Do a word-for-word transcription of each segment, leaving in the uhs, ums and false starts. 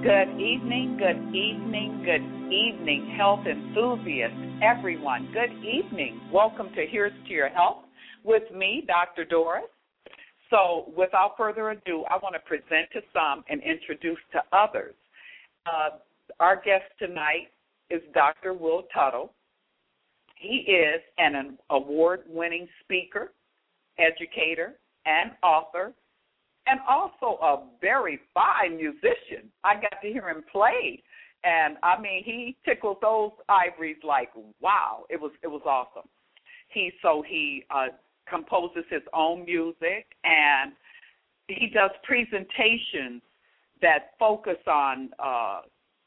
Good evening, good evening, good evening, health enthusiasts, everyone. Good evening. Welcome to Here's to Your Health with me, Doctor Doris. So without further ado, I want to present to some and introduce to others. Uh, our guest tonight is Doctor Will Tuttle. He is an award-winning speaker, educator, and author, and also a very fine musician. I got to hear him play, and I mean, he tickled those ivories like, wow, it was it was awesome. He so he uh, composes his own music, and he does presentations that focus on uh,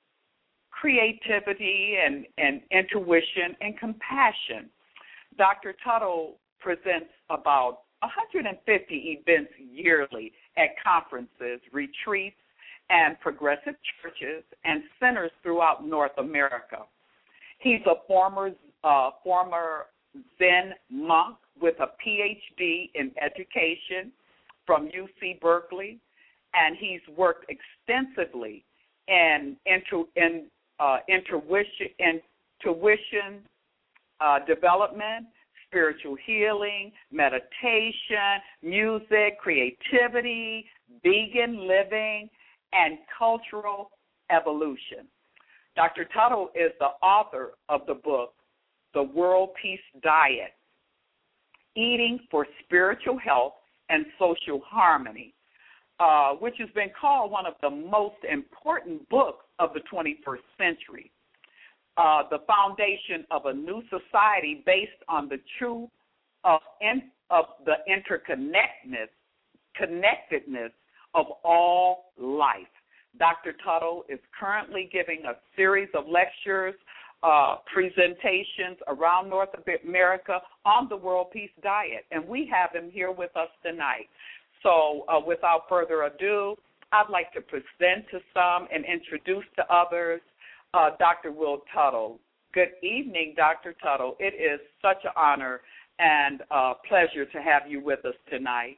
creativity and, and intuition and compassion. Doctor Tuttle presents about one hundred fifty events yearly at conferences, retreats, and progressive churches and centers throughout North America. He's a former uh, former Zen monk with a P H D in education from U C Berkeley, and he's worked extensively in, intu- in uh, intuition, intuition uh, development, spiritual healing, meditation, music, creativity, vegan living, and cultural evolution. Doctor Tuttle is the author of the book, The World Peace Diet, Eating for Spiritual Health and Social Harmony, uh, which has been called one of the most important books of the twenty-first century. Uh, the foundation of a new society based on the truth of, in, of the interconnectedness connectedness of all life. Doctor Tuttle is currently giving a series of lectures, uh, presentations around North America on the World Peace Diet, and we have him here with us tonight. So uh, without further ado, I'd like to present to some and introduce to others Uh, Doctor Will Tuttle. Good evening, Doctor Tuttle. It is such an honor and a pleasure to have you with us tonight.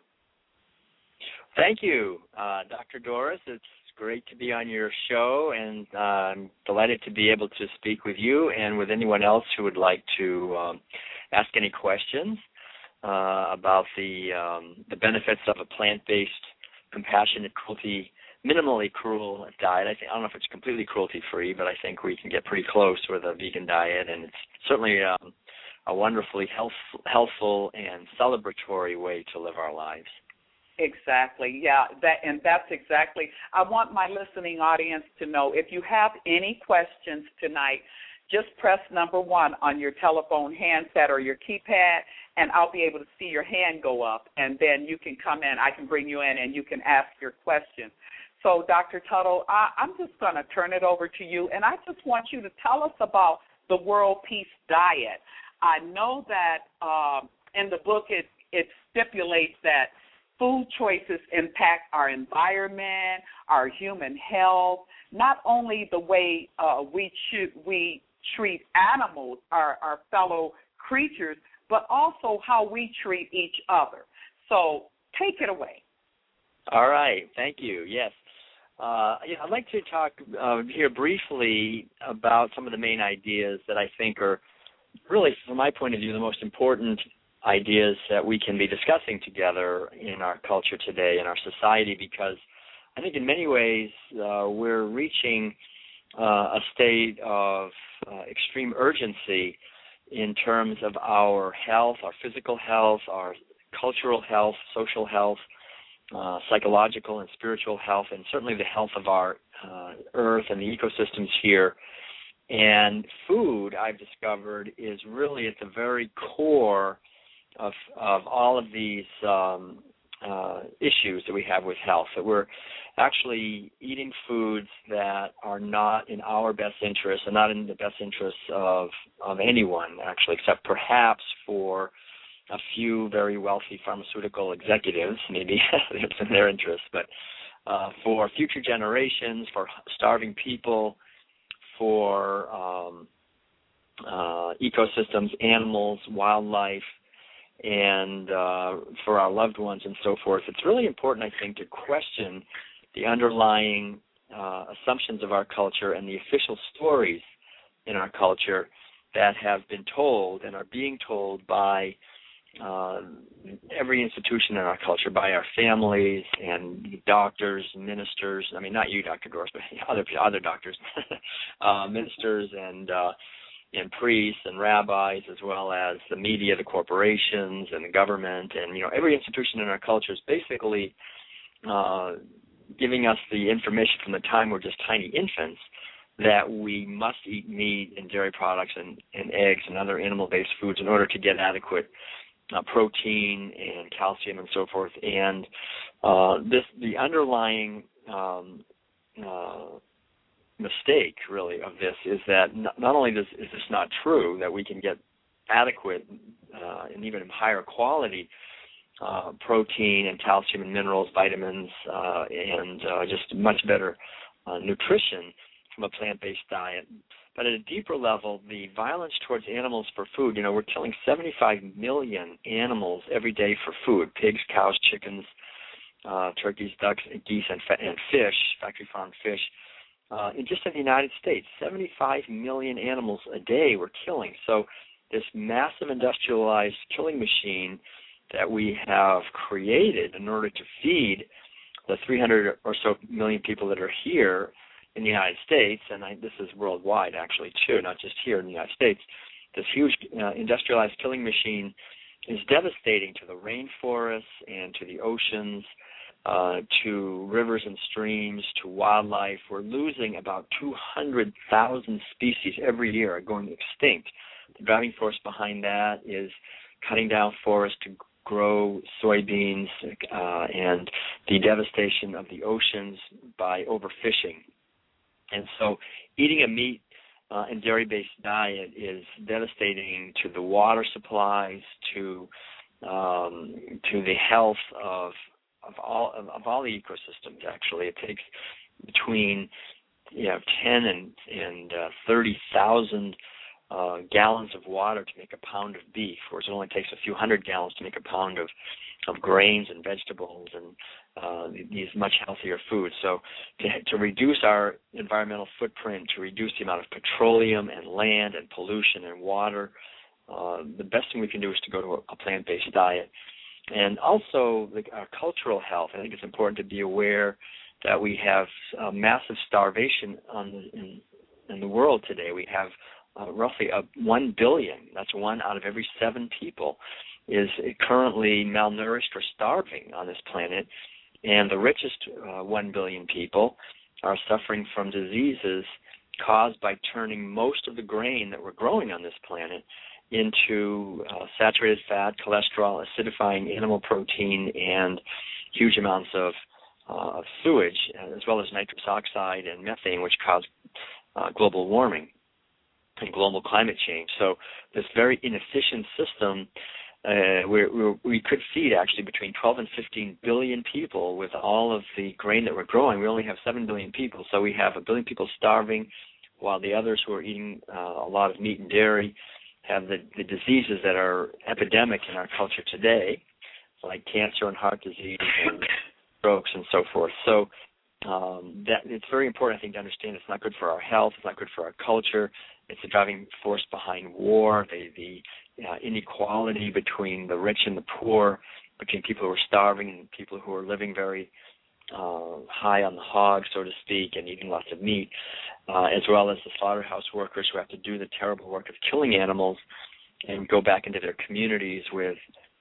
Thank you, uh, Doctor Doris. It's great to be on your show, and uh, I'm delighted to be able to speak with you and with anyone else who would like to um, ask any questions uh, about the um, the benefits of a plant-based, compassionate, cruelty minimally cruel diet. I think I don't know if it's completely cruelty-free, but I think we can get pretty close with a vegan diet, and it's certainly um, a wonderfully health, healthful and celebratory way to live our lives. Exactly, yeah, that and that's exactly. I want my listening audience to know if you have any questions tonight, just press number one on your telephone handset or your keypad, and I'll be able to see your hand go up, and then you can come in. I can bring you in, and you can ask your question. So, Doctor Tuttle, I, I'm just going to turn it over to you, and I just want you to tell us about the World Peace Diet. I know that um, in the book it, it stipulates that food choices impact our environment, our human health, not only the way uh, we, cho- we treat animals, our, our fellow creatures, but also how we treat each other. So take it away. All right. Thank you. Yes. Uh, yeah, I'd like to talk uh, here briefly about some of the main ideas that I think are really, from my point of view, the most important ideas that we can be discussing together in our culture today, in our society, because I think in many ways uh, we're reaching uh, a state of uh, extreme urgency in terms of our health, our physical health, our cultural health, social health, Uh, psychological and spiritual health, and certainly the health of our uh, earth and the ecosystems here. And food, I've discovered, is really at the very core of of all of these um, uh, issues that we have with health, that we're actually eating foods that are not in our best interest and not in the best interests of, of anyone, actually, except perhaps for a few very wealthy pharmaceutical executives, maybe it's in their interest, but uh, for future generations, for starving people, for um, uh, ecosystems, animals, wildlife, and uh, for our loved ones and so forth. It's really important, I think, to question the underlying uh, assumptions of our culture and the official stories in our culture that have been told and are being told by uh, every institution in our culture, by our families and doctors, ministers. I mean, not you, Doctor Gorse, but other other doctors, uh, ministers and uh, and priests and rabbis, as well as the media, the corporations, and the government, and you know, every institution in our culture is basically uh, giving us the information from the time we're just tiny infants that we must eat meat and dairy products and, and eggs and other animal-based foods in order to get adequate uh, protein and calcium and so forth. And uh, this the underlying um, uh, mistake, really, of this is that not, not only does, is this not true, that we can get adequate uh, and even higher quality uh, protein and calcium and minerals, vitamins, uh, and uh, just much better uh, nutrition from a plant-based diet. But at a deeper level, the violence towards animals for food, you know, we're killing seventy-five million animals every day for food, pigs, cows, chickens, uh, turkeys, ducks, geese, and, and fish, factory farmed fish. Uh, in just in the United States, seventy-five million animals a day we're killing. So this massive industrialized killing machine that we have created in order to feed the three hundred or so million people that are here in the United States, and I, this is worldwide actually too, not just here in the United States, this huge uh, industrialized killing machine is devastating to the rainforests and to the oceans, uh, to rivers and streams, to wildlife. We're losing about two hundred thousand species every year, are going extinct. The driving force behind that is cutting down forests to grow soybeans uh, and the devastation of the oceans by overfishing. And so eating a meat uh, and dairy-based diet is devastating to the water supplies, to um, to the health of of all of, of all the ecosystems. Actually, it takes between you know ten and and uh, thirty thousand uh, gallons of water to make a pound of beef, whereas it only takes a few hundred gallons to make a pound of of grains and vegetables and uh, these much healthier foods. So to, to reduce our environmental footprint, to reduce the amount of petroleum and land and pollution and water, uh, the best thing we can do is to go to a, a plant-based diet. And also the, our cultural health. I think it's important to be aware that we have uh, massive starvation on the, in, in the world today. We have uh, roughly a one billion, that's one out of every seven people, is currently malnourished or starving on this planet, and the richest uh, one billion people are suffering from diseases caused by turning most of the grain that we're growing on this planet into uh, saturated fat, cholesterol, acidifying animal protein, and huge amounts of uh, sewage, as well as nitrous oxide and methane, which cause uh, global warming and global climate change. So this very inefficient system Uh, we're, we're, we could feed actually between twelve and fifteen billion people with all of the grain that we're growing. We only have seven billion people, so we have a billion people starving, while the others who are eating uh, a lot of meat and dairy have the, the diseases that are epidemic in our culture today, like cancer and heart disease and strokes and so forth. So um, that it's very important, I think, to understand it's not good for our health, it's not good for our culture. It's the driving force behind war, the, the uh, inequality between the rich and the poor, between people who are starving and people who are living very uh, high on the hog, so to speak, and eating lots of meat, uh, as well as the slaughterhouse workers who have to do the terrible work of killing animals and go back into their communities with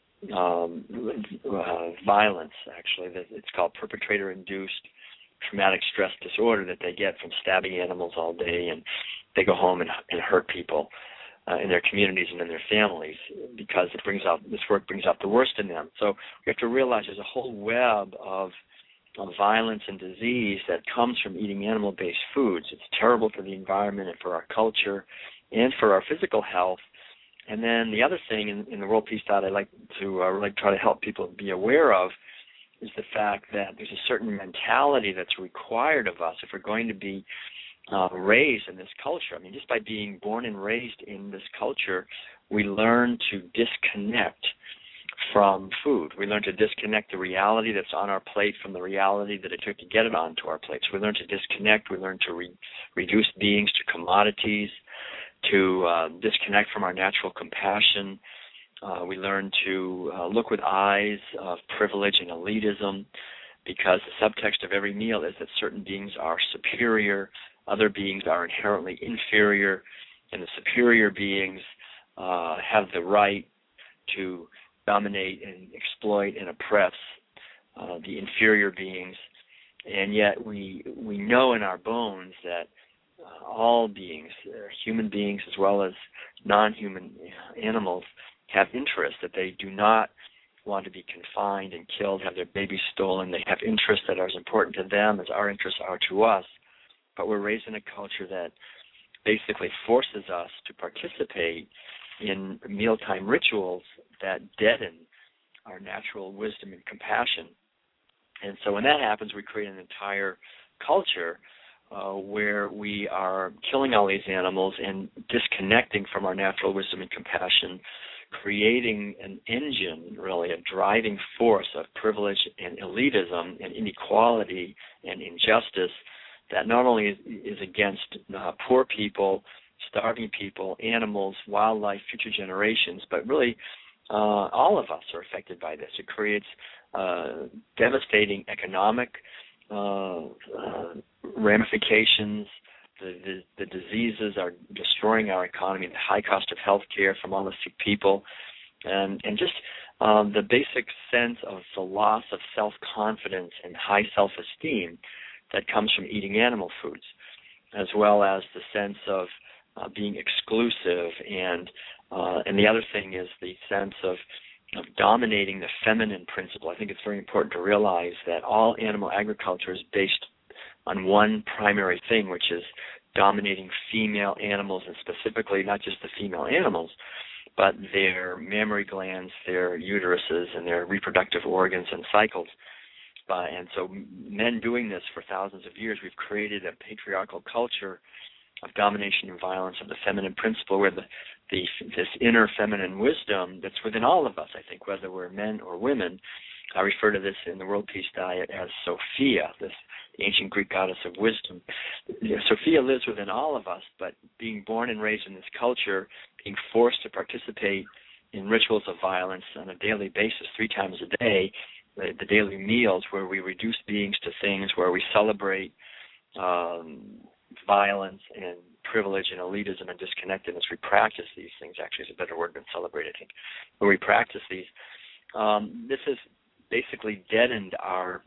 um, uh, violence, actually. It's called perpetrator-induced traumatic stress disorder that they get from stabbing animals all day, and they go home and, and hurt people uh, in their communities and in their families because it brings out this work brings out the worst in them. So we have to realize there's a whole web of, of violence and disease that comes from eating animal-based foods. It's terrible for the environment and for our culture and for our physical health. And then the other thing in, in the World Peace Diet I like to uh, really try to help people be aware of is the fact that there's a certain mentality that's required of us if we're going to be uh, raised in this culture. I mean, just by being born and raised in this culture, we learn to disconnect from food. We learn to disconnect the reality that's on our plate from the reality that it took to get it onto our plates. We learn to disconnect. We learn to re- reduce beings to commodities, to uh, disconnect from our natural compassion. Uh, we learn to uh, look with eyes of privilege and elitism, because the subtext of every meal is that certain beings are superior, other beings are inherently inferior, and the superior beings uh, have the right to dominate and exploit and oppress uh, the inferior beings. And yet we we know in our bones that uh, all beings, uh, human beings as well as non-human animals, have interests, that they do not want to be confined and killed, have their babies stolen. They have interests that are as important to them as our interests are to us. But we're raised in a culture that basically forces us to participate in mealtime rituals that deaden our natural wisdom and compassion. And so when that happens, we create an entire culture uh, where we are killing all these animals and disconnecting from our natural wisdom and compassion, creating an engine, really, a driving force of privilege and elitism and inequality and injustice that not only is, is against uh, poor people, starving people, animals, wildlife, future generations, but really uh, all of us are affected by this. It creates uh, devastating economic uh, uh, ramifications. The, the, the diseases are destroying our economy, the high cost of health care from all the sick people, and, and just um, the basic sense of the loss of self-confidence and high self-esteem that comes from eating animal foods, as well as the sense of uh, being exclusive. And uh, and the other thing is the sense of, of dominating the feminine principle. I think it's very important to realize that all animal agriculture is based on one primary thing, which is dominating female animals, and specifically not just the female animals, but their mammary glands, their uteruses, and their reproductive organs and cycles. Uh, and so men doing this for thousands of years, we've created a patriarchal culture of domination and violence of the feminine principle, where the, the this inner feminine wisdom that's within all of us, I think, whether we're men or women. I refer to this in the World Peace Diet as Sophia, this ancient Greek goddess of wisdom. Sophia lives within all of us, but being born and raised in this culture, being forced to participate in rituals of violence on a daily basis, three times a day, the, the daily meals where we reduce beings to things, where we celebrate um, violence and privilege and elitism and disconnectedness. We practice these things, actually is a better word than celebrate, I think, where we practice these. Um, this has basically deadened our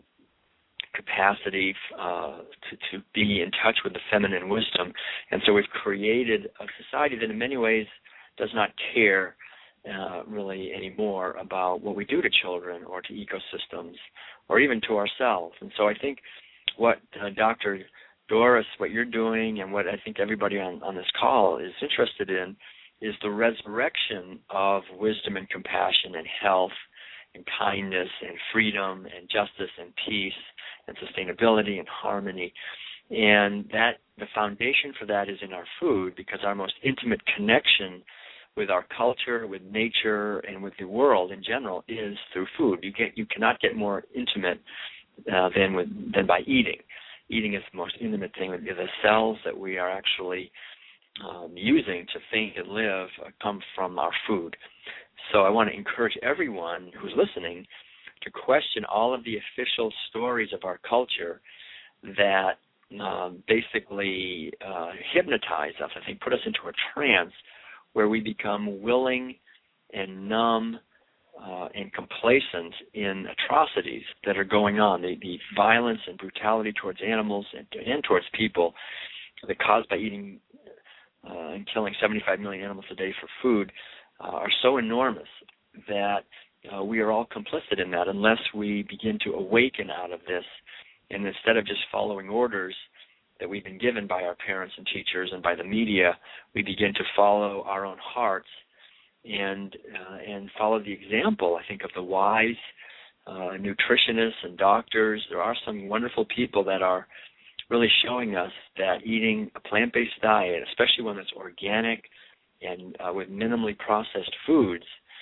capacity uh, to, to be in touch with the feminine wisdom. And so we've created a society that in many ways does not care uh, really anymore about what we do to children or to ecosystems or even to ourselves. And so I think what uh, Doctor Doris, what you're doing, and what I think everybody on, on this call is interested in is the resurrection of wisdom and compassion and health and kindness and freedom and justice and peace and sustainability and harmony. And that the foundation for that is in our food, because our most intimate connection with our culture, with nature, and with the world in general is through food. You get you cannot get more intimate uh, than with than by eating. Eating is the most intimate thing. The cells that we are actually um, using to think and live uh, come from our food. So I want to encourage everyone who's listening to question all of the official stories of our culture that um, basically uh, hypnotize us, I think, put us into a trance where we become willing and numb uh, and complacent in atrocities that are going on, the, the violence and brutality towards animals and, and towards people that are caused by eating uh, and killing seventy-five million animals a day for food uh, are so enormous that uh, we are all complicit in that unless we begin to awaken out of this, and instead of just following orders that we've been given by our parents and teachers and by the media, we begin to follow our own hearts and uh, and follow the example, I think, of the wise uh, nutritionists and doctors. There are some wonderful people that are really showing us that eating a plant-based diet, especially one that's organic and uh, with minimally processed foods,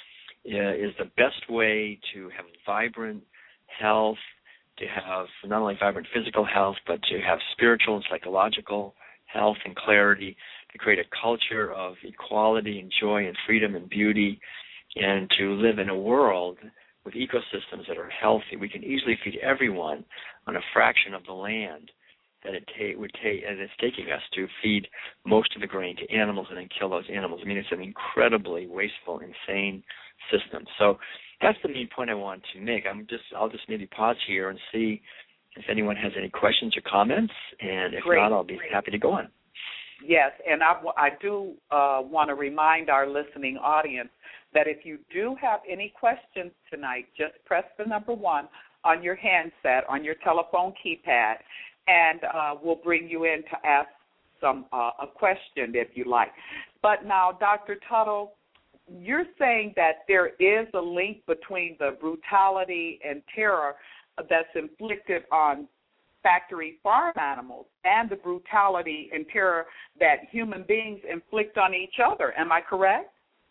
uh, is the best way to have vibrant health, to have not only vibrant physical health, but to have spiritual and psychological health and clarity, to create a culture of equality and joy and freedom and beauty, and to live in a world with ecosystems that are healthy. We can easily feed everyone on a fraction of the land that it ta- would take, and it's taking us to feed most of the grain to animals and then kill those animals. I mean, it's an incredibly wasteful, insane system. So that's the main point I want to make. I'm just, I'll just maybe pause here and see if anyone has any questions or comments, and if Great. not, I'll be happy to go on. Yes, and I, I do uh, want to remind our listening audience that if you do have any questions tonight, just press the number one on your handset, on your telephone keypad, and uh, we'll bring you in to ask some uh, a question if you like. But now, Doctor Tuttle, you're saying that there is a link between the brutality and terror that's inflicted on factory farm animals and the brutality and terror that human beings inflict on each other. Am I correct?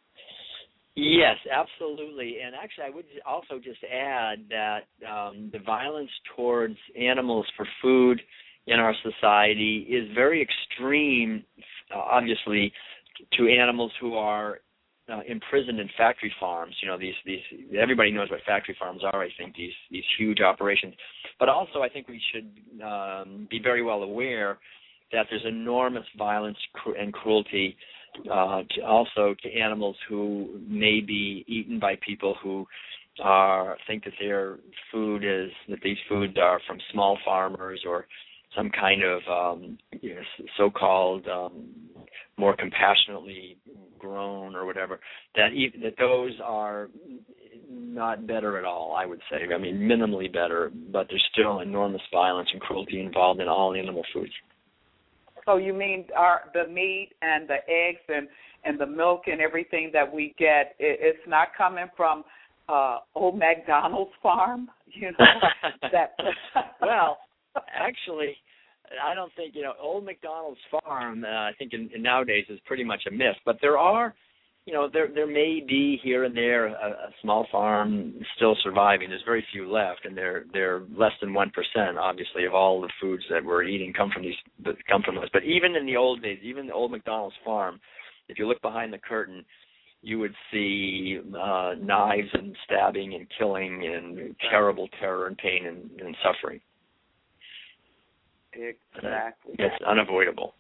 Yes, absolutely. And actually, I would also just add that um, the violence towards animals for food in our society is very extreme, uh, obviously, to animals who are uh, imprisoned in factory farms. You know, these, these, everybody knows what factory farms are, I think, these, these huge operations. But also, I think we should um, be very well aware that there's enormous violence and cruelty Uh, to also to animals who may be eaten by people who are think that their food is that these foods are from small farmers or some kind of um, you know, so-called um, more compassionately grown or whatever. That even, that those are not better at all, I would say. I mean, minimally better, but there's still enormous violence and cruelty involved in all animal foods. So you mean our, the meat and the eggs and, and the milk and everything that we get, it, it's not coming from uh, old McDonald's farm? You know, that. Well, actually, I don't think, you know, old McDonald's farm, uh, I think in, in nowadays is pretty much a myth. But there are, you know, there there may be here and there a, a small farm still surviving. There's very few left, and they're they're less than one percent, obviously, of all the foods that we're eating come from these come from us. But even in the old days, even the old McDonald's farm, if you look behind the curtain, you would see uh, knives and stabbing and killing and terrible terror and pain and, and suffering. Exactly. Uh, it's unavoidable.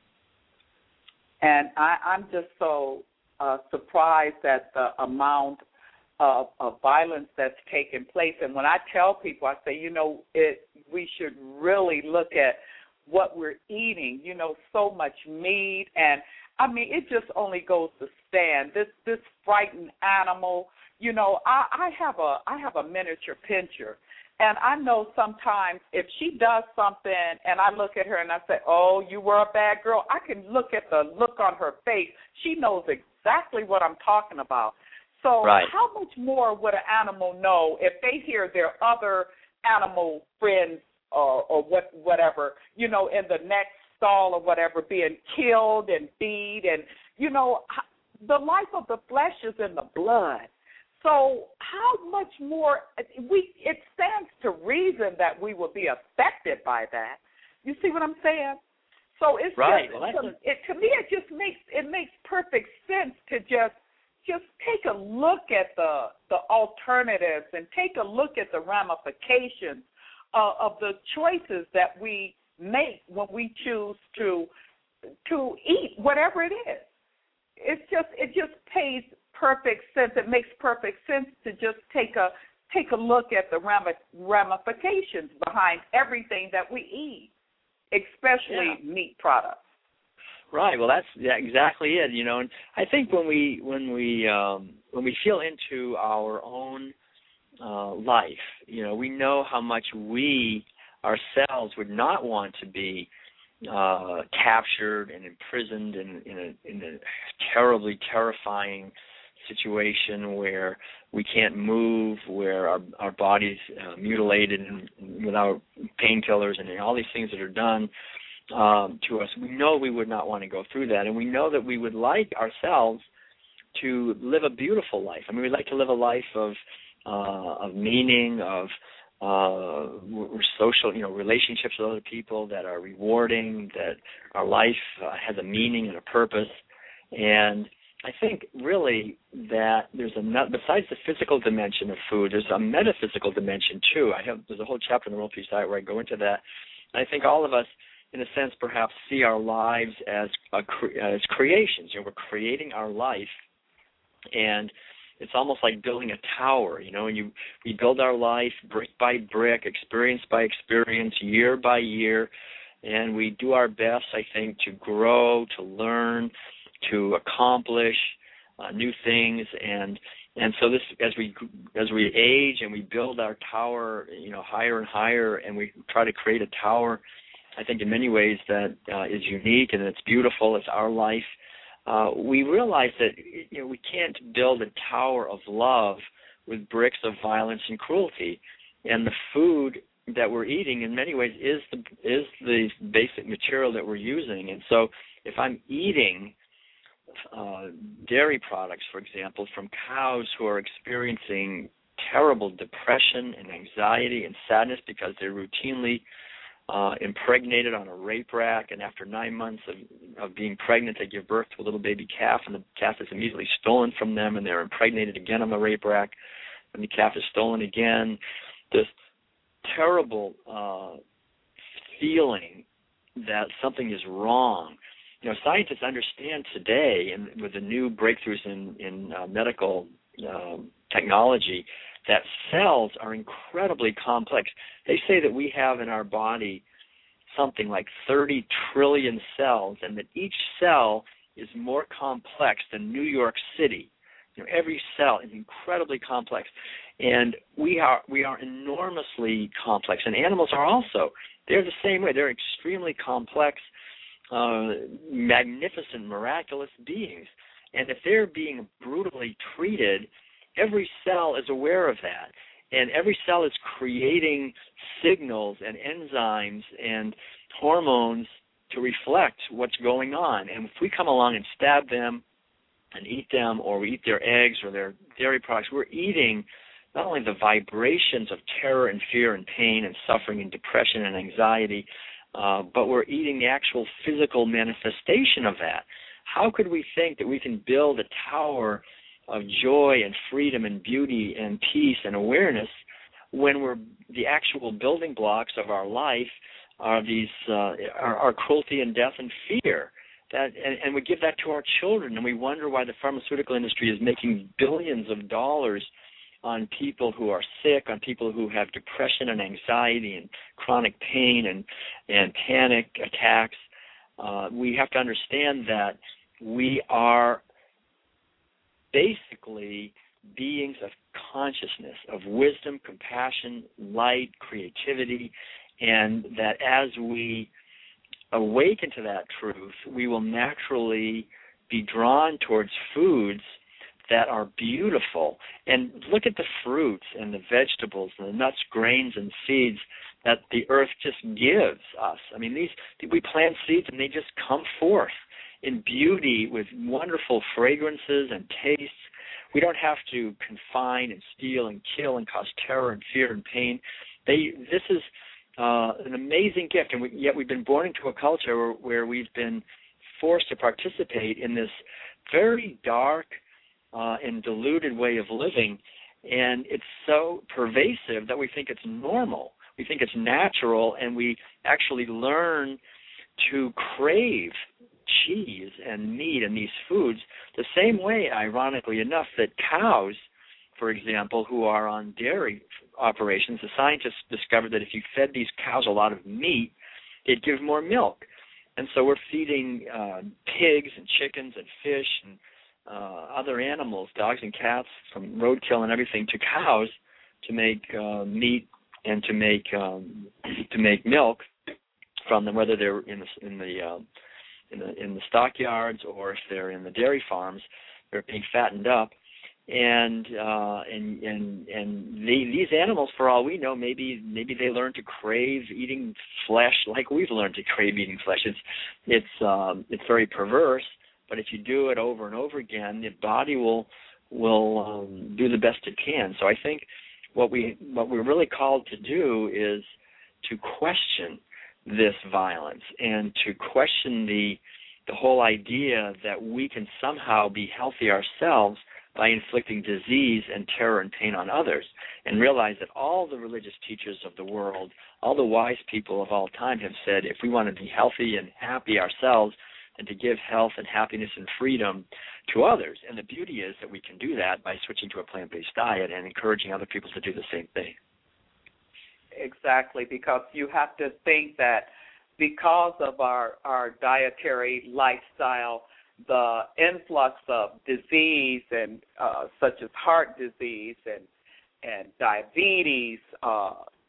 And I, I'm just so Uh, surprised at the amount of, of violence that's taking place. And when I tell people, I say, you know, it, we should really look at what we're eating. You know, so much meat, and I mean, it just only goes to stand. This this frightened animal. You know, I, I have a I have a miniature pinscher, and I know sometimes if she does something, and I look at her and I say, oh, you were a bad girl, I can look at the look on her face. She knows exactly. exactly what I'm talking about. So right. How much more would an animal know if they hear their other animal friends or, or what, whatever, you know, in the next stall or whatever, being killed and beat, and, you know, the life of the flesh is in the blood. So how much more, we it stands to reason that we will be affected by that. You see what I'm saying? So it's right. just, well, to, it, to me, it just makes it makes perfect sense to just just take a look at the the alternatives and take a look at the ramifications uh, of the choices that we make when we choose to to eat whatever it is. It's just it just pays perfect sense. It makes perfect sense to just take a take a look at the ramifications behind everything that we eat, especially yeah. meat products. Right. Well, that's yeah, exactly it. You know, and I think when we when we um, when we feel into our own uh, life, you know, we know how much we ourselves would not want to be uh, captured and imprisoned in, in, a, in a terribly terrifying situation where we can't move, where our our body's uh, mutilated and without painkillers and all these things that are done um, to us. We know we would not want to go through that, and we know that we would like ourselves to live a beautiful life. I mean, we'd like to live a life of uh, of meaning, of uh, social, you know, relationships with other people that are rewarding, that our life uh, has a meaning and a purpose. And I think really that there's a, besides the physical dimension of food, there's a metaphysical dimension too. I have, there's a whole chapter in the World Peace Diet where I go into that. And I think all of us, in a sense, perhaps see our lives as a, as creations. You know, we're creating our life, and it's almost like building a tower, you know, and you we build our life brick by brick, experience by experience, year by year, and we do our best, I think, to grow, to learn, to accomplish uh, new things, and and so this as we as we age and we build our tower, you know, higher and higher, and we try to create a tower, I think in many ways that uh, is unique and it's beautiful. It's our life. Uh, we realize that, you know, we can't build a tower of love with bricks of violence and cruelty, and the food that we're eating in many ways is the is the basic material that we're using. And so if I'm eating uh, dairy products, for example, from cows who are experiencing terrible depression and anxiety and sadness because they're routinely Uh, impregnated on a rape rack, and after nine months of, of being pregnant, they give birth to a little baby calf, and the calf is immediately stolen from them, and they're impregnated again on the rape rack, and the calf is stolen again. This terrible uh, feeling that something is wrong. You know, scientists understand today, and with the new breakthroughs in, in uh, medical uh, technology, that cells are incredibly complex. They say that we have in our body something like thirty trillion cells, and that each cell is more complex than New York City. You know, every cell is incredibly complex, and we are we are enormously complex. And animals are also. They're the same way. They're extremely complex, uh, magnificent, miraculous beings. And if they're being brutally treated, every cell is aware of that, and every cell is creating signals and enzymes and hormones to reflect what's going on. And if we come along and stab them and eat them, or we eat their eggs or their dairy products, we're eating not only the vibrations of terror and fear and pain and suffering and depression and anxiety, uh, but we're eating the actual physical manifestation of that. How could we think that we can build a tower of joy and freedom and beauty and peace and awareness when we're the actual building blocks of our life are these uh, are, are cruelty and death and fear? That and, and we give that to our children, and we wonder why the pharmaceutical industry is making billions of dollars on people who are sick, on people who have depression and anxiety and chronic pain and and panic attacks. Uh, we have to understand that we are basically beings of consciousness, of wisdom, compassion, light, creativity, and that as we awaken to that truth, we will naturally be drawn towards foods that are beautiful. And look at the fruits and the vegetables and the nuts, grains, and seeds that the earth just gives us. I mean, these we plant seeds and they just come forth in beauty with wonderful fragrances and tastes. We don't have to confine and steal and kill and cause terror and fear and pain. They, this is uh, an amazing gift, and we, yet we've been born into a culture where, where we've been forced to participate in this very dark uh, and diluted way of living, and it's so pervasive that we think it's normal. We think it's natural, and we actually learn to crave cheese and meat and these foods the same way, ironically enough, that cows, for example, who are on dairy operations, the scientists discovered that if you fed these cows a lot of meat, they'd give more milk. And so we're feeding uh, pigs and chickens and fish and uh, other animals, dogs and cats, from roadkill and everything, to cows to make uh, meat and to make um, to make milk from them, whether they're in the in the uh, In the, in the stockyards or if they're in the dairy farms, they're being fattened up, and uh, and and and they, these animals, for all we know, maybe maybe they learn to crave eating flesh like we've learned to crave eating flesh. It's it's um, it's very perverse, but if you do it over and over again, the body will will um, do the best it can. So I think what we what we're really called to do is to question this violence and to question the the whole idea that we can somehow be healthy ourselves by inflicting disease and terror and pain on others, and realize that all the religious teachers of the world, all the wise people of all time have said if we want to be healthy and happy ourselves, and to give health and happiness and freedom to others. And the beauty is that we can do that by switching to a plant-based diet and encouraging other people to do the same thing. Exactly, because you have to think that because of our, our dietary lifestyle, the influx of disease and uh, such as heart disease and and diabetes, uh,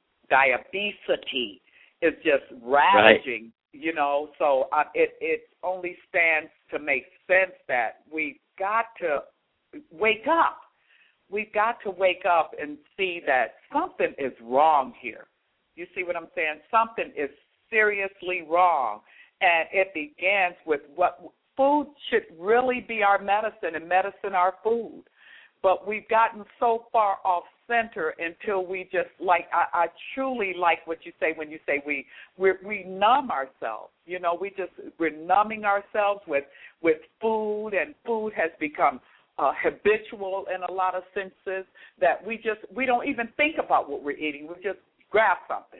diabesity is just ravaging. Right. You know, so uh, it it only stands to make sense that we've got to wake up. We've got to wake up and see that something is wrong here. You see what I'm saying? Something is seriously wrong, and it begins with what food should really be our medicine, and medicine our food. But we've gotten so far off center until we just like I, I truly like what you say when you say we we we numb ourselves. You know, we just we're numbing ourselves with with food, and food has become uh, habitual in a lot of senses that we just we don't even think about what we're eating. We just grab something.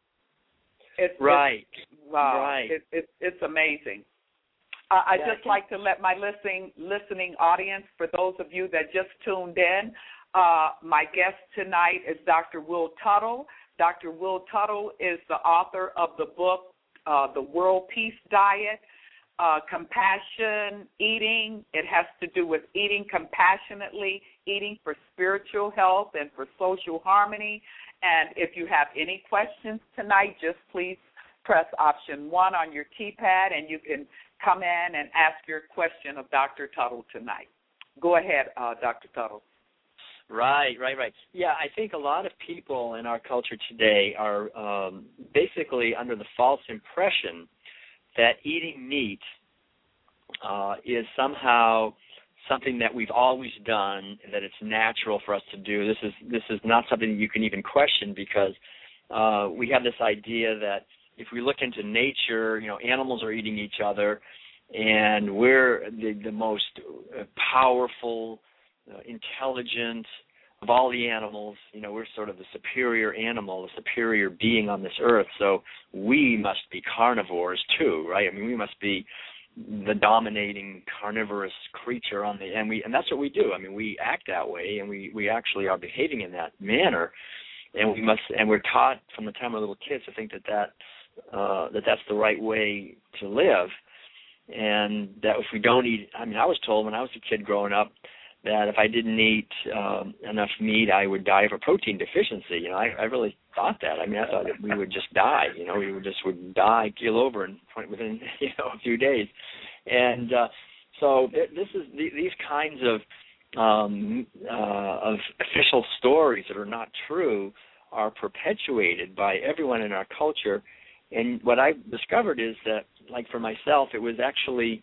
It's, right. It's, wow. Right. It, it, it's amazing. Uh, I'd yeah, just like to let my listening listening audience, for those of you that just tuned in, uh, my guest tonight is Doctor Will Tuttle. Doctor Will Tuttle is the author of the book, uh, The World Peace Diet, uh, Compassion Eating. It has to do with eating compassionately, eating for spiritual health and for social harmony. And if you have any questions tonight, just please press option one on your keypad, and you can come in and ask your question of Doctor Tuttle tonight. Go ahead, uh, Doctor Tuttle. Right, right, right. Yeah, I think a lot of people in our culture today are um, basically under the false impression that eating meat uh, is somehow something that we've always done, that it's natural for us to do. This is this is not something you can even question, because uh, we have this idea that if we look into nature, you know, animals are eating each other, and we're the, the most powerful, uh, intelligent of all the animals. You know, we're sort of the superior animal, the superior being on this earth, so we must be carnivores too, right? I mean, we must be the dominating carnivorous creature on the, and we, and that's what we do. I mean, we act that way, and we, we actually are behaving in that manner, and we must, and we're taught from the time we're little kids to think that that, uh, that that's the right way to live, and that if we don't eat, I mean, I was told when I was a kid growing up that if I didn't eat um, enough meat, I would die of a protein deficiency. You know, I, I really thought that. I mean, I thought that we would just die. You know, we would just would die, keel over, and within you know a few days. And uh, so this is these kinds of um, uh, of official stories that are not true are perpetuated by everyone in our culture. And what I discovered is that, like for myself, it was actually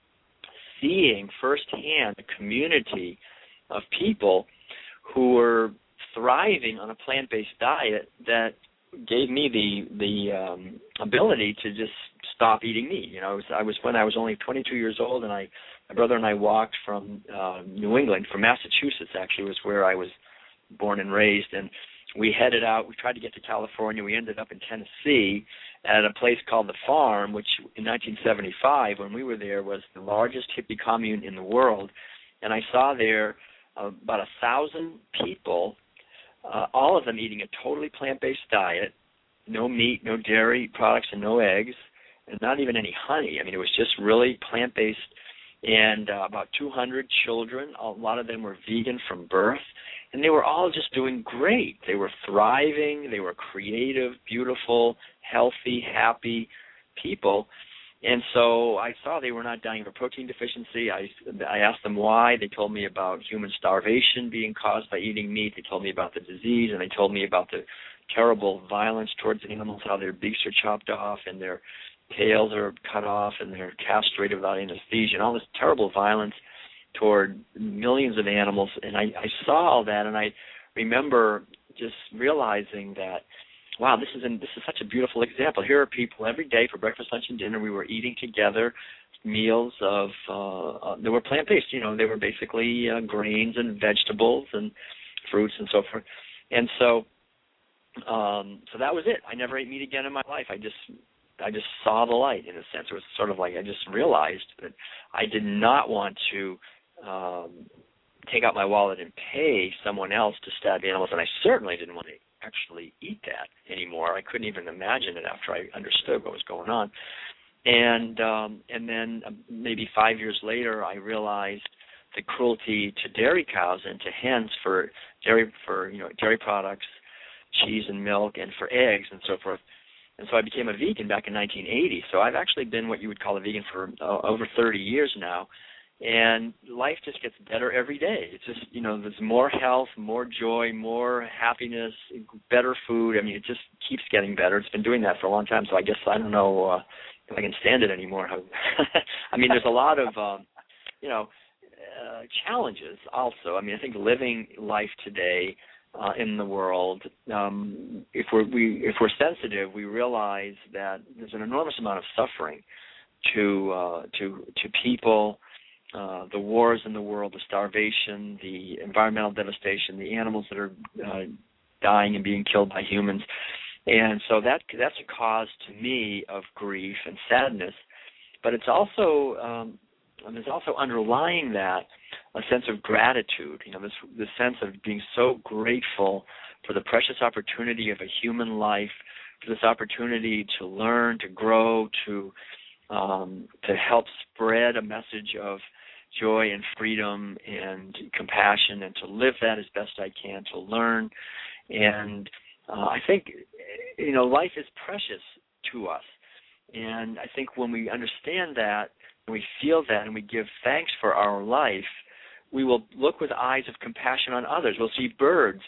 seeing firsthand a community of people who were thriving on a plant-based diet that gave me the the um, ability to just stop eating meat. You know, I was, I was when I was only twenty-two years old, and I, my brother and I walked from uh, New England, from Massachusetts actually was where I was born and raised, and we headed out. We tried to get to California. We ended up in Tennessee at a place called The Farm, which in nineteen seventy-five, when we were there, was the largest hippie commune in the world. And I saw there uh, about a thousand people, uh, all of them eating a totally plant-based diet, no meat, no dairy products, and no eggs, and not even any honey. I mean, it was just really plant-based. And uh, about two hundred children, a lot of them were vegan from birth. And they were all just doing great. They were thriving. They were creative, beautiful, healthy, happy people. And so I saw they were not dying of a protein deficiency. I, I asked them why. They told me about human starvation being caused by eating meat. They told me about the disease, and they told me about the terrible violence towards animals, how their beaks are chopped off and their tails are cut off and they're castrated without anesthesia, and all this terrible violence toward millions of animals. And I, I saw all that, and I remember just realizing that, wow, this is an, this is such a beautiful example. Here are people every day for breakfast, lunch, and dinner. We were eating together meals of uh, uh, they were plant-based. You know, they were basically uh, grains and vegetables and fruits and so forth. And so, um, so that was it. I never ate meat again in my life. I just I just saw the light, in a sense. It was sort of like I just realized that I did not want to um, take out my wallet and pay someone else to stab animals, and I certainly didn't want to actually eat that anymore. I couldn't even imagine it after I understood what was going on. And um, and then maybe five years later, I realized the cruelty to dairy cows and to hens for dairy for you know dairy products, cheese and milk, and for eggs and so forth. And so I became a vegan back in nineteen eighty. So I've actually been what you would call a vegan for uh, over thirty years now. And life just gets better every day. It's just, you know, there's more health, more joy, more happiness, better food. I mean, it just keeps getting better. It's been doing that for a long time. So I guess I don't know uh, if I can stand it anymore. I mean, there's a lot of, um, you know, uh, challenges also. I mean, I think living life today uh, in the world, um, if we're we if we're sensitive, we realize that there's an enormous amount of suffering to uh, to to people. Uh, the wars in the world, the starvation, the environmental devastation, the animals that are uh, dying and being killed by humans. And so that that's a cause to me of grief and sadness. But it's also, um, there's also underlying that a sense of gratitude, you know, this, this sense of being so grateful for the precious opportunity of a human life, for this opportunity to learn, to grow, to um, to help spread a message of joy and freedom and compassion, and to live that as best I can, to learn. And uh, I think, you know, life is precious to us. And I think when we understand that, when we feel that, and we give thanks for our life, we will look with eyes of compassion on others. We'll see birds,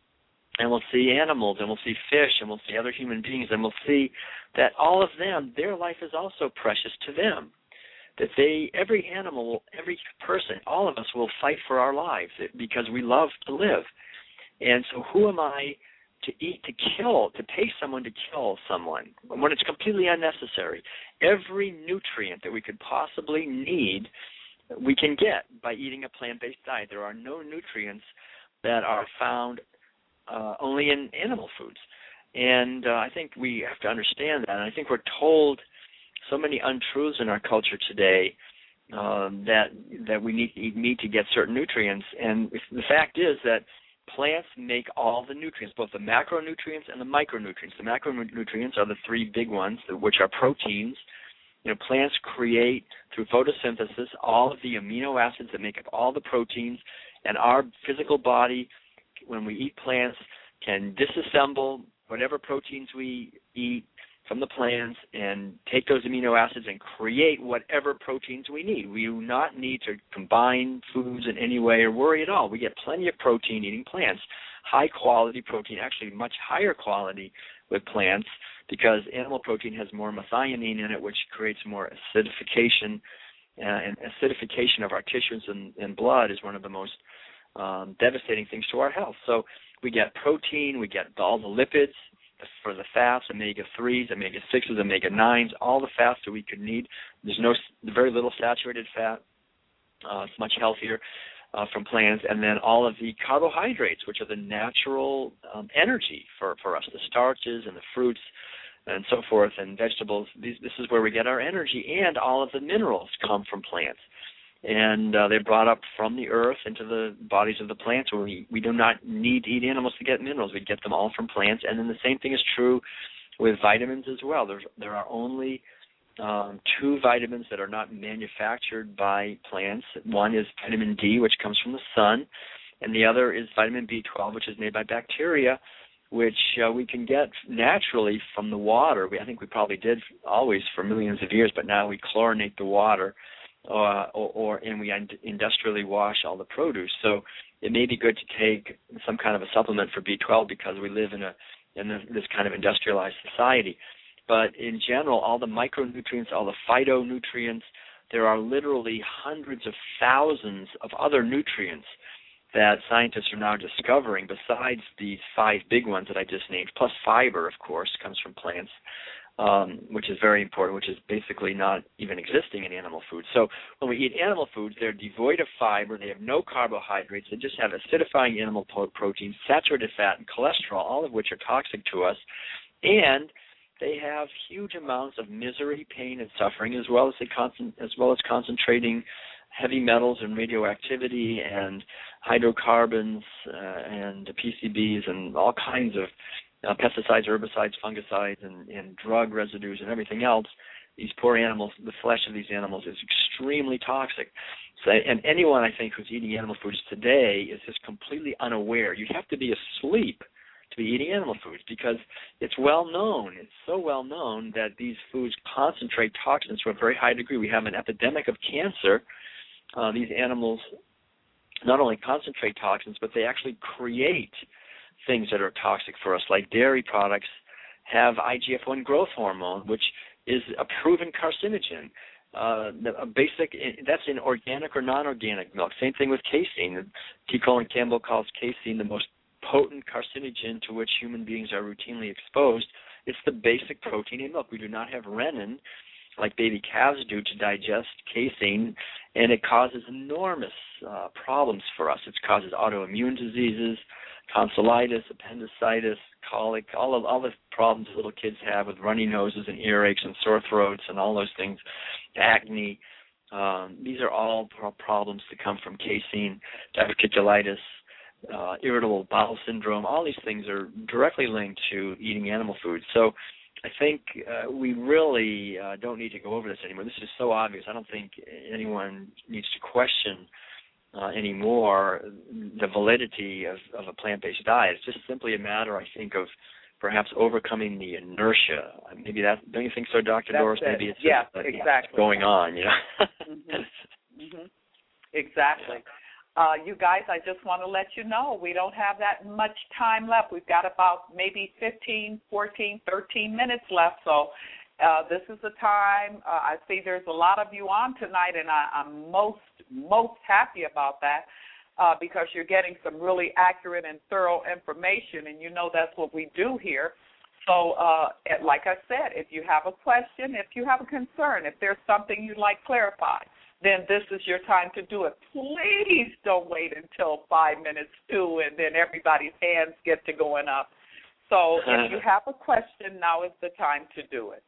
and we'll see animals, and we'll see fish, and we'll see other human beings, and we'll see that all of them, their life is also precious to them. That they, every animal, every person, all of us will fight for our lives because we love to live. And so who am I to eat, to kill, to pay someone to kill someone when it's completely unnecessary? Every nutrient that we could possibly need, we can get by eating a plant-based diet. There are no nutrients that are found uh, only in animal foods. And uh, I think we have to understand that. And I think we're told so many untruths in our culture today um, that that we need to eat meat to get certain nutrients. And the fact is that plants make all the nutrients, both the macronutrients and the micronutrients. The macronutrients are the three big ones, which are proteins. You know, plants create, through photosynthesis, all of the amino acids that make up all the proteins, and our physical body, when we eat plants, can disassemble whatever proteins we eat from the plants and take those amino acids and create whatever proteins we need. We do not need to combine foods in any way or worry at all. We get plenty of protein eating plants, high-quality protein, actually much higher quality with plants, because animal protein has more methionine in it, which creates more acidification, uh, and acidification of our tissues and, and blood is one of the most um, devastating things to our health. So we get protein, we get all the lipids, for the fats, omega threes, omega sixes, omega nines, all the fats that we could need. There's no, very little saturated fat. Uh, it's much healthier uh, from plants. And then all of the carbohydrates, which are the natural um, energy for, for us, the starches and the fruits and so forth, and vegetables. These, this is where we get our energy, and all of the minerals come from plants. And uh, they're brought up from the earth into the bodies of the plants. Where we, we do not need to eat animals to get minerals. We get them all from plants. And then the same thing is true with vitamins as well. There's, there are only um, two vitamins that are not manufactured by plants. One is vitamin D, which comes from the sun, and the other is vitamin B twelve, which is made by bacteria, which uh, we can get naturally from the water. We, I think we probably did always for millions of years, but now we chlorinate the water. Uh, or, or and we industrially wash all the produce. So it may be good to take some kind of a supplement for B twelve because we live in a in this kind of industrialized society. but in general, all the micronutrients, all the phytonutrients, there are literally hundreds of thousands of other nutrients that scientists are now discovering besides these five big ones that I just named, plus fiber, of course, comes from plants, um, which is very important, which is basically not even existing in animal foods. So when we eat animal foods, they're devoid of fiber, they have no carbohydrates, they just have acidifying animal proteins, saturated fat, and cholesterol, all of which are toxic to us, and they have huge amounts of misery, pain, and suffering, as well as, they con- as, well as concentrating heavy metals and radioactivity and hydrocarbons uh, and P C Bs and all kinds of uh, pesticides, herbicides, fungicides, and, and drug residues and everything else. These poor animals, the flesh of these animals is extremely toxic. So, and anyone, I think, who's eating animal foods today is just completely unaware. You have to be asleep to be eating animal foods because it's well known, it's so well known that these foods concentrate toxins to a very high degree. We have an epidemic of cancer. Uh, these animals not only concentrate toxins, but they actually create things that are toxic for us, like dairy products have I G F one growth hormone, which is a proven carcinogen. Uh, a basic, that's in organic or non-organic milk. Same thing with casein. T. Colin Campbell calls casein the most potent carcinogen to which human beings are routinely exposed. It's the basic protein in milk. We do not have renin, like baby calves do, to digest casein, and it causes enormous uh, problems for us. It causes autoimmune diseases, tonsillitis, appendicitis, colic, all of all the problems little kids have with runny noses and earaches and sore throats and all those things, acne. Um, these are all problems that come from casein, diverticulitis, uh, irritable bowel syndrome. All these things are directly linked to eating animal foods. So I think uh, we really uh, don't need to go over this anymore. This is so obvious. I don't think anyone needs to question uh, anymore the validity of, of a plant-based diet. It's just simply a matter, I think, of perhaps overcoming the inertia. Maybe that, don't you think so, Doctor That's Doris? it. Maybe it's yeah, just exactly. going on, you know? mm-hmm. Mm-hmm. Exactly. Yeah. Uh, you guys, I just want to let you know we don't have that much time left. We've got about maybe fifteen, fourteen, thirteen minutes left. So uh, this is the time. Uh, I see there's a lot of you on tonight, and I, I'm most, most happy about that uh, because you're getting some really accurate and thorough information, and you know that's what we do here. So uh, like I said, if you have a question, if you have a concern, if there's something you'd like clarified, then this is your time to do it. Please don't wait until five minutes to, and then everybody's hands get to going up. So if you have a question, now is the time to do it.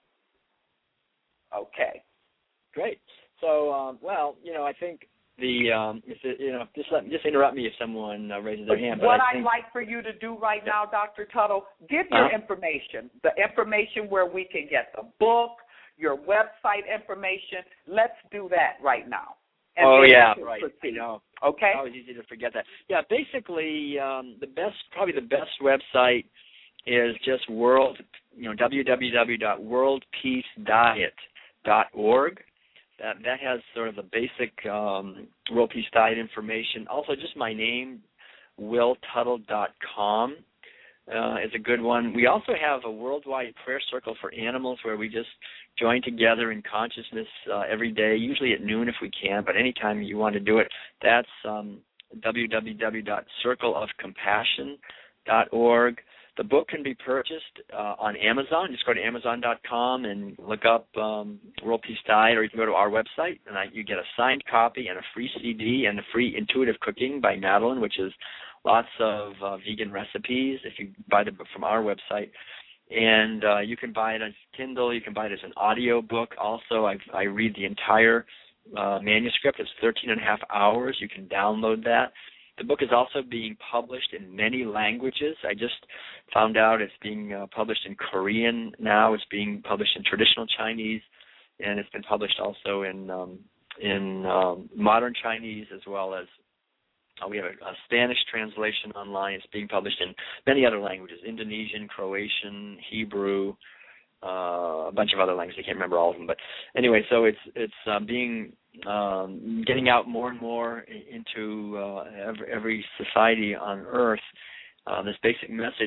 Okay. Great. So, um, well, you know, I think the, um, if it, you know, just let, just interrupt me if someone uh, raises their hand. But what I I'd think, like for you to do right now, Doctor Tuttle, give your uh-huh. information, the information where we can get the book, your website information. Let's do that right now. And oh, yeah, right. Proceed. I know. Okay. It's always easy to forget that. Yeah, basically, um, the best, probably the best website is just world, you know, w w w dot world peace diet dot org. That that has sort of the basic um, World Peace Diet information. Also, just my name, will tuttle dot com. Uh, is a good one. We also have a worldwide prayer circle for animals where we just join together in consciousness uh, every day, usually at noon if we can, but anytime you want to do it. That's um, w w w dot circle of compassion dot org. The book can be purchased uh, on Amazon. Just go to amazon dot com and look up um, World Peace Diet, or you can go to our website, and I, you get a signed copy and a free C D and a free Intuitive Cooking by Madeline, which is lots of uh, vegan recipes if you buy the book from our website. And uh, you can buy it as Kindle. You can buy it as an audio book. Also, I, I read the entire uh, manuscript. It's thirteen and a half hours. You can download that. The book is also being published in many languages. I just found out it's being uh, published in Korean now. It's being published in traditional Chinese, and it's been published also in um, in um, modern Chinese, as well as uh, we have a, a Spanish translation online. It's being published in many other languages: Indonesian, Croatian, Hebrew, uh, a bunch of other languages. I can't remember all of them, but anyway, so it's it's uh, being um, getting out more and more into uh, every, every society on Earth. Uh, this basic message.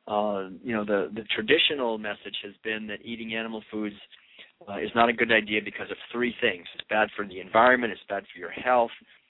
uh, you know, the, the traditional message has been that eating animal foods uh, is not a good idea because of three things. It's bad for the environment, it's bad for your health,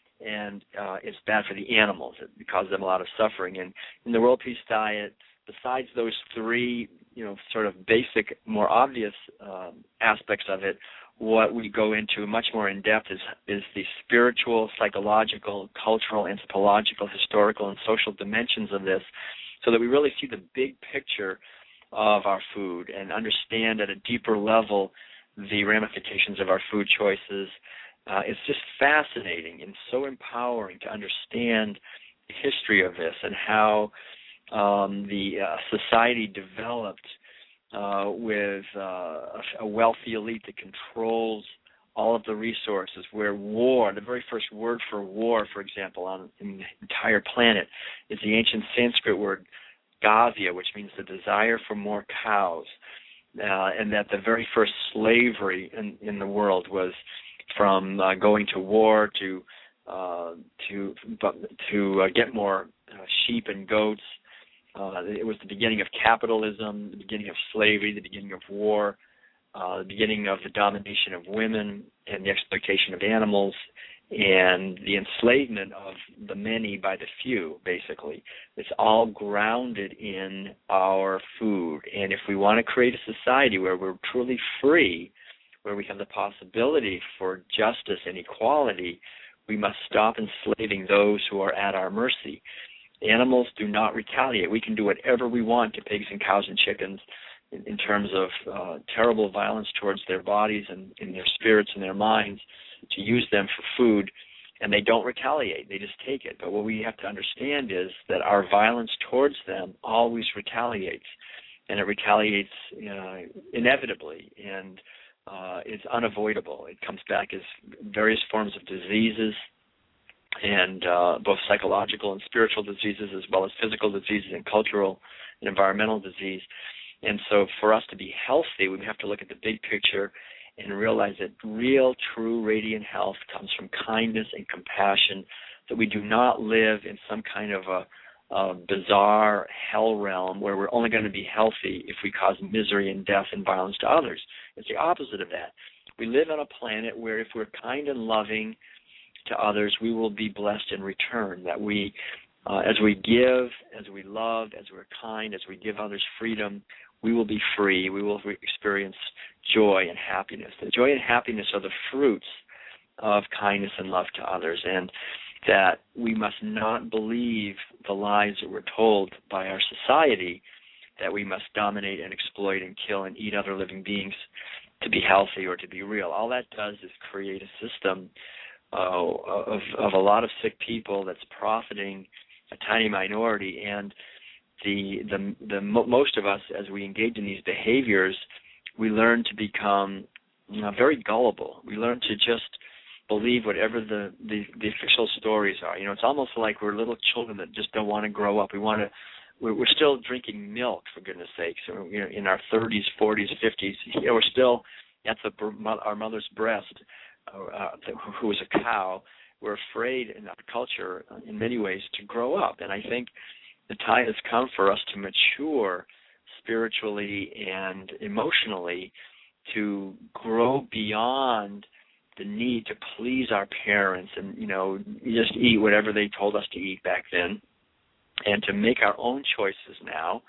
and uh, it's bad for the animals. It causes them a lot of suffering. And in the World Peace Diet, besides those three, you know, sort of basic, more obvious uh, aspects of it, what we go into much more in depth is is the spiritual, psychological, cultural, anthropological, historical, and social dimensions of this, so that we really see the big picture of our food and understand at a deeper level the ramifications of our food choices. Uh, it's just fascinating and so empowering to understand the history of this and how um, the uh, society developed uh, with uh, a wealthy elite that controls all of the resources, where war, the very first word for war, for example, on in the entire planet is the ancient Sanskrit word gavya, which means the desire for more cows, uh, and that the very first slavery in, in the world was from uh, going to war to uh, to to uh, get more uh, sheep and goats. Uh, it was the beginning of capitalism, the beginning of slavery, the beginning of war, uh, the beginning of the domination of women and the exploitation of animals, and the enslavement of the many by the few, basically. It's all grounded in our food. And if we want to create a society where we're truly free, where we have the possibility for justice and equality, we must stop enslaving those who are at our mercy. Animals do not retaliate. We can do whatever we want to pigs and cows and chickens in, in terms of uh, terrible violence towards their bodies and in their spirits and their minds, to use them for food, and they don't retaliate. They just take it. But what we have to understand is that our violence towards them always retaliates, and it retaliates uh, inevitably, and uh, it's unavoidable. It comes back as various forms of diseases, and uh, both psychological and spiritual diseases, as well as physical diseases and cultural and environmental disease. And so for us to be healthy, we have to look at the big picture and realize that real, true, radiant health comes from kindness and compassion, that we do not live in some kind of a, a bizarre hell realm where we're only going to be healthy if we cause misery and death and violence to others. It's the opposite of that. We live on a planet where if we're kind and loving to others, we will be blessed in return, that we, uh, as we give, as we love, as we're kind, as we give others freedom, we will be free. We will re- experience joy and happiness. The joy and happiness are the fruits of kindness and love to others, and that we must not believe the lies that we're told by our society, that we must dominate and exploit and kill and eat other living beings to be healthy or to be real. All that does is create a system Uh, of, of a lot of sick people that's profiting a tiny minority, and the the, the mo- most of us, as we engage in these behaviors, we learn to become, you know, very gullible. We learn to just believe whatever the, the, the official stories are. You know, it's almost like we're little children that just don't want to grow up. We want to. We're, we're still drinking milk, for goodness sakes. So, you know, in our thirties, forties, fifties, you know, we're still at the our mother's breast. Uh, who was a cow. We're afraid in our culture, uh, in many ways, to grow up. And I think the time has come for us to mature spiritually and emotionally, to grow beyond the need to please our parents and, you know, just eat whatever they told us to eat back then, and to make our own choices now,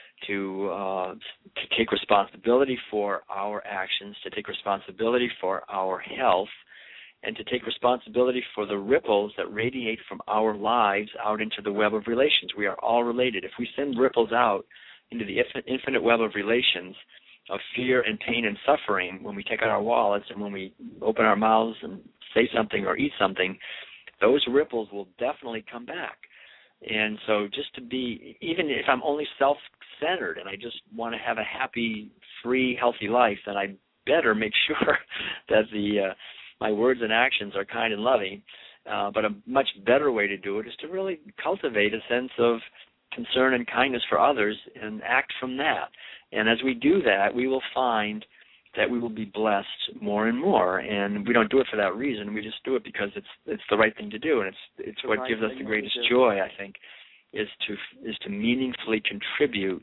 to uh, to take responsibility for our actions, to take responsibility for our health, and to take responsibility for the ripples that radiate from our lives out into the web of relations. We are all related. If we send ripples out into the infinite web of relations of fear and pain and suffering when we take out our wallets and when we open our mouths and say something or eat something, those ripples will definitely come back. And so just to be, even if I'm only self-centered and I just want to have a happy, free, healthy life, then I better make sure that the uh, my words and actions are kind and loving. Uh, but a much better way to do it is to really cultivate a sense of concern and kindness for others and act from that. And as we do that, we will find that we will be blessed more and more. And we don't do it for that reason. We just do it because it's it's the right thing to do, and it's it's what right gives us the greatest joy, I think, is to is to meaningfully contribute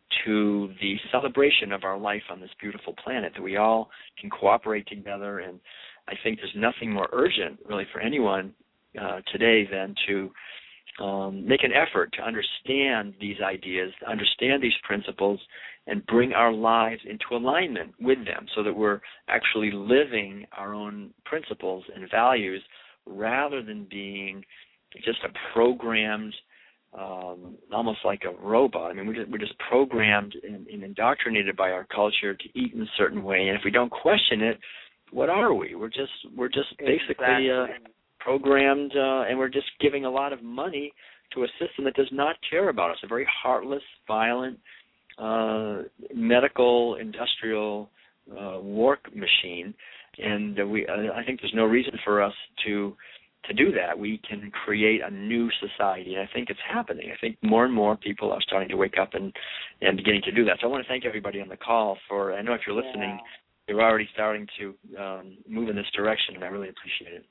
to the celebration of our life on this beautiful planet, that we all can cooperate together. And I think there's nothing more urgent, really, for anyone uh, today than to um, make an effort to understand these ideas, to understand these principles, and bring our lives into alignment with them so that we're actually living our own principles and values rather than being just a programmed, um, almost like a robot. I mean, we're just, we're just programmed and, and indoctrinated by our culture to eat in a certain way, and if we don't question it, what are we? We're just we're just basically exactly. uh, programmed, uh, and we're just giving a lot of money to a system that does not care about us. A very heartless, violent, uh, medical, industrial uh, war machine, and uh, we. Uh, I think there's no reason for us to. To do that, we can create a new society, and I think it's happening. I think more and more people are starting to wake up and, and beginning to do that. So I want to thank everybody on the call for, I know if you're listening, yeah. you're already starting to um, move in this direction, and I really appreciate it.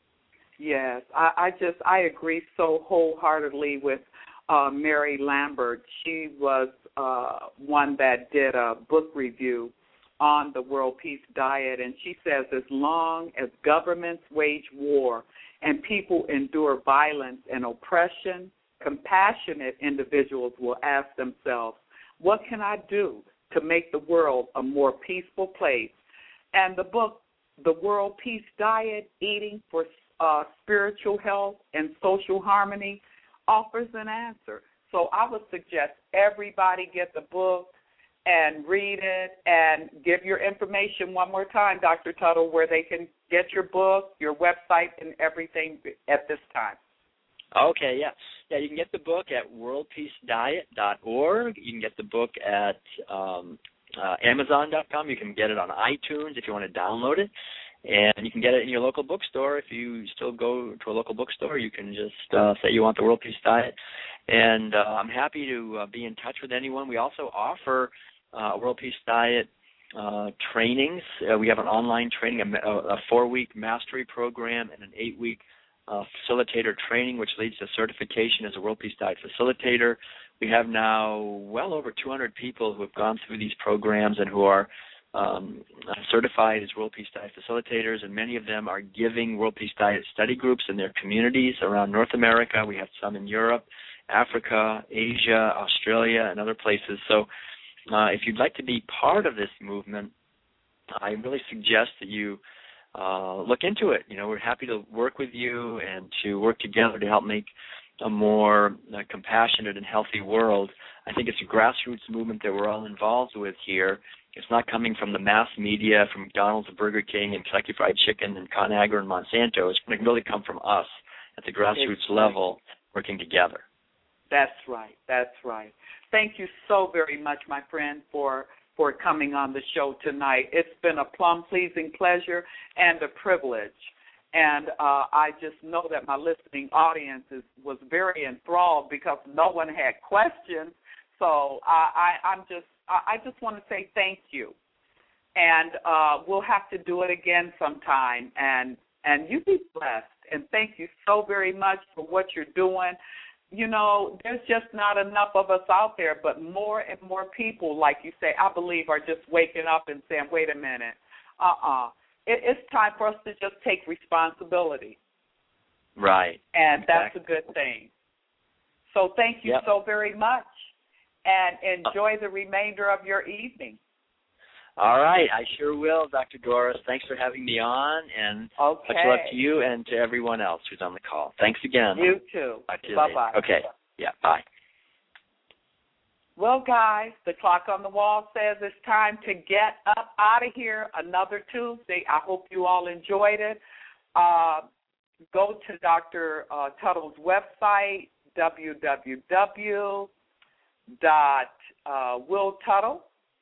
Yes, I, I just, I agree so wholeheartedly with uh, Mary Lambert. She was uh, one that did a book review on the World Peace Diet, and she says as long as governments wage war and people endure violence and oppression, compassionate individuals will ask themselves, what can I do to make the world a more peaceful place? And the book, The World Peace Diet, Eating for uh, Spiritual Health and Social Harmony, offers an answer. So I would suggest everybody get the book and read it, and give your information one more time, Doctor Tuttle, where they can get your book, your website, and everything at this time. Okay, yeah. Yeah, you can get the book at world peace diet dot org. You can get the book at um, uh, amazon dot com. You can get it on iTunes if you want to download it. And you can get it in your local bookstore. If you still go to a local bookstore, you can just uh, say you want the World Peace Diet. And uh, I'm happy to uh, be in touch with anyone. We also offer Uh, World Peace Diet uh, trainings. Uh, we have an online training, a, a four-week mastery program, and an eight-week uh, facilitator training, which leads to certification as a World Peace Diet facilitator. We have now well over two hundred people who have gone through these programs and who are um, certified as World Peace Diet facilitators, and many of them are giving World Peace Diet study groups in their communities around North America. We have some in Europe, Africa, Asia, Australia, and other places. So Uh, if you'd like to be part of this movement, I really suggest that you uh, look into it. You know, we're happy to work with you and to work together to help make a more uh, compassionate and healthy world. I think it's a grassroots movement that we're all involved with here. It's not coming from the mass media, from McDonald's and Burger King and Kentucky Fried Chicken and ConAgra and Monsanto. It's going to really come from us at the grassroots level, working together. That's right. That's right. Thank you so very much, my friend, for, for coming on the show tonight. It's been a plum-pleasing pleasure and a privilege. And uh, I just know that my listening audience is, was very enthralled because no one had questions. So I, I, I'm just, I just want to say thank you. And uh, we'll have to do it again sometime. And, and you be blessed. And thank you so very much for what you're doing. You know, there's just not enough of us out there, but more and more people, like you say, I believe, are just waking up and saying, wait a minute, uh-uh. It, it's time for us to just take responsibility. Right. And exactly. That's a good thing. So thank you yep. so very much, and enjoy the remainder of your evening. All right, I sure will, Doctor Doris. Thanks for having me on, and okay. much love to you and to everyone else who's on the call. Thanks again. You too. You Bye-bye. Later. Okay, yeah, bye. Well, guys, the clock on the wall says it's time to get up out of here. Another Tuesday. I hope you all enjoyed it. Uh, go to Doctor Uh, Tuttle's website, w w w dot will tuttle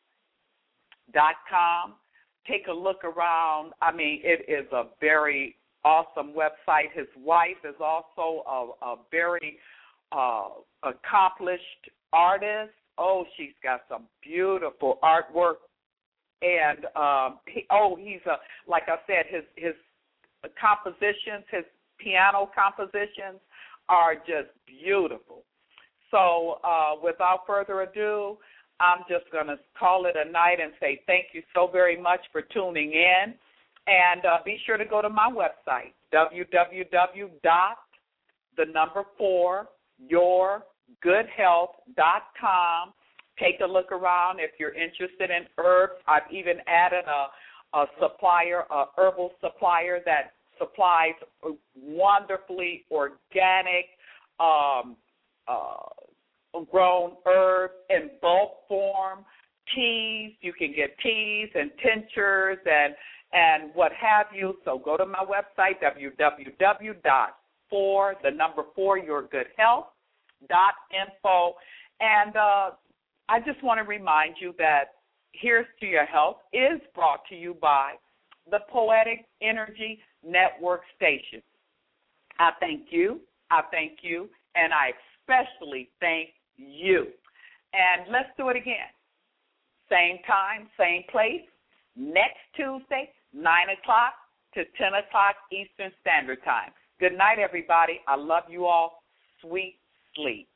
dot com. Take a look around. I mean, it is a very awesome website. His wife is also a, a very uh, accomplished artist. Oh, she's got some beautiful artwork. And, um, he, oh, he's a, like I said, his, his compositions, his piano compositions are just beautiful. So uh, without further ado, I'm just going to call it a night and say thank you so very much for tuning in. And uh, be sure to go to my website, w w w dot the number four your good health dot com. Take a look around if you're interested in herbs. I've even added a, a supplier, a herbal supplier that supplies wonderfully organic, um, uh, grown herbs in bulk form, teas. You can get teas and tinctures and and what have you. So go to my website, w w w dot four the number four your good health dot info. And uh, I just want to remind you that Here's to Your Health is brought to you by the Poetic Energy Network Station. I thank you, I thank you, and I especially thank you. And let's do it again. Same time, same place, next Tuesday, nine o'clock to ten o'clock Eastern Standard Time. Good night, everybody. I love you all. Sweet sleep.